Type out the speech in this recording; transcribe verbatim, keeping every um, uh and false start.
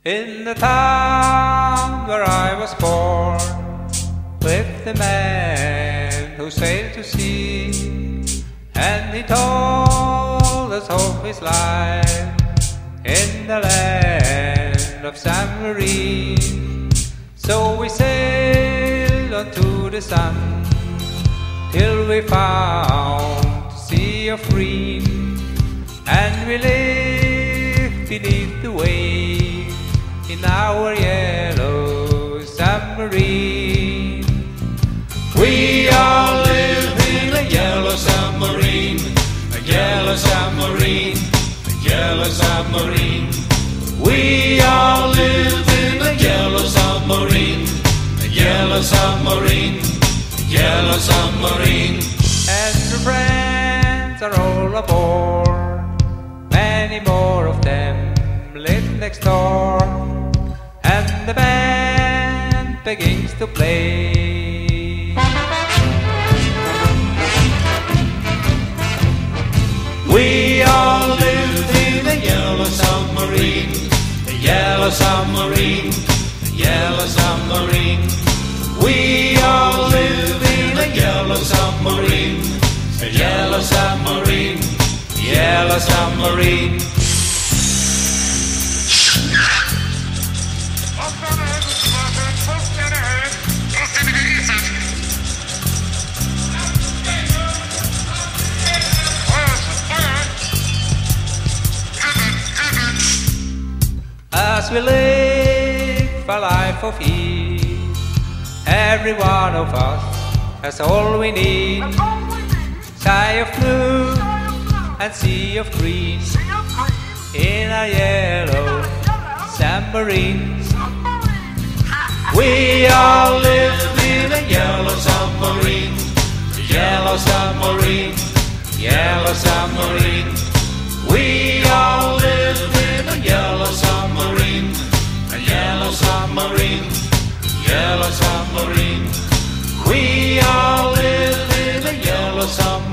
In the town where I was born lived a man who sailed to sea, and he told us of his life in the land of San Marine. So we sailed on to the sun till we found the sea of green, and we lived beneath the waves in our yellow submarine. We all live in a yellow submarine, a yellow submarine, a yellow submarine. We all live in a yellow submarine, a yellow submarine, a yellow submarine. And your friends are all aboard, many more of them live next door, and the band begins to play. We all live in a yellow submarine, a yellow submarine, a yellow submarine. We all live in a yellow submarine, a yellow submarine, a yellow submarine. As we live a life of ease, every one of us has all we need. Sky of blue and sea of green in a yellow submarine. We all live in a yellow submarine, a yellow submarine, yellow submarine. We all live in a yellow submarine, a yellow submarine, yellow submarine. We all live in a yellow submarine.